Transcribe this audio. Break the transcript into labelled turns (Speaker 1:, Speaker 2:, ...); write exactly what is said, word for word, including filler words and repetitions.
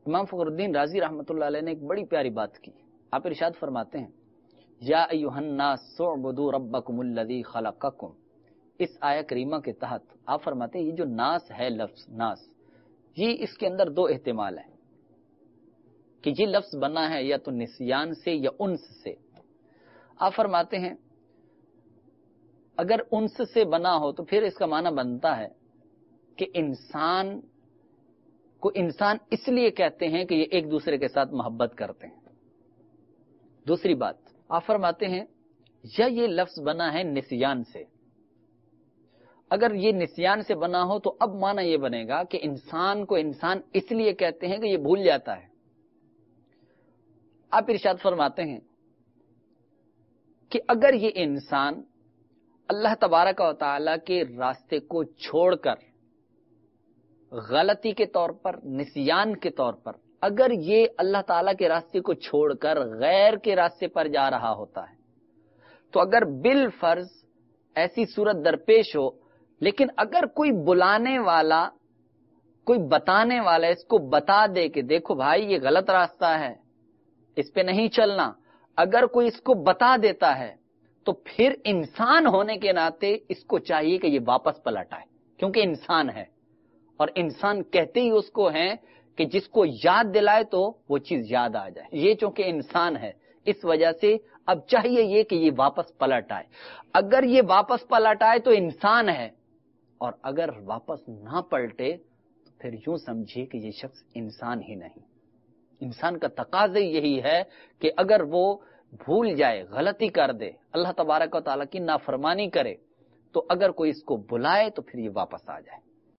Speaker 1: امام فخر الدین رازی رحمۃ اللہ علیہ نے ایک بڑی پیاری بات کی. آپ ارشاد فرماتے ہیں یا ایھا الناس اعبدوا ربکم الذی خلقکم. اس آیہ کریمہ کے تحت آپ فرماتے ہیں یہ جو ناس ہے، لفظ ناس، یہ اس کے اندر دو احتمال ہیں کہ یہ لفظ بنا ہے یا تو نسیان سے یا انس سے. آپ فرماتے ہیں اگر انس سے بنا ہو تو پھر اس کا معنی بنتا ہے کہ انسان کو انسان اس لیے کہتے ہیں کہ یہ ایک دوسرے کے ساتھ محبت کرتے ہیں. دوسری بات آپ فرماتے ہیں یا یہ لفظ بنا ہے نسیان سے. اگر یہ نسیان سے بنا ہو تو اب معنی یہ بنے گا کہ انسان کو انسان اس لیے کہتے ہیں کہ یہ بھول جاتا ہے. آپ ارشاد فرماتے ہیں کہ اگر یہ انسان اللہ تبارک و تعالی کے راستے کو چھوڑ کر غلطی کے طور پر، نسیان کے طور پر، اگر یہ اللہ تعالیٰ کے راستے کو چھوڑ کر غیر کے راستے پر جا رہا ہوتا ہے تو اگر بالفرض ایسی صورت درپیش ہو، لیکن اگر کوئی بلانے والا، کوئی بتانے والا اس کو بتا دے کہ دیکھو بھائی یہ غلط راستہ ہے، اس پہ نہیں چلنا، اگر کوئی اس کو بتا دیتا ہے تو پھر انسان ہونے کے ناطے اس کو چاہیے کہ یہ واپس پلٹ آئے، کیونکہ انسان ہے. اور انسان کہتے ہی اس کو ہیں کہ جس کو یاد دلائے تو وہ چیز یاد آ جائے. یہ چونکہ انسان ہے اس وجہ سے اب چاہیے یہ کہ یہ واپس پلٹ آئے. اگر یہ واپس پلٹ آئے تو انسان ہے، اور اگر واپس نہ پلٹے تو پھر یوں سمجھیے کہ یہ شخص انسان ہی نہیں. انسان کا تقاضا یہی ہے کہ اگر وہ بھول جائے، غلطی کر دے، اللہ تبارک و تعالیٰ کی نافرمانی کرے، تو اگر کوئی اس کو بلائے تو پھر یہ واپس آ جائے.